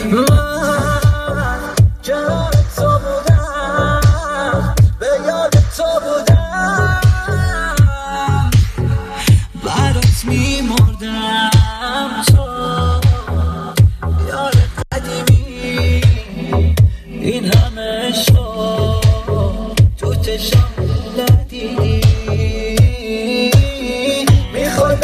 من کنار تو بودم، به یاد تو بودم، برات میمردم. تو یار قدیمی این همه شد تو چشام ندیدی. میخوای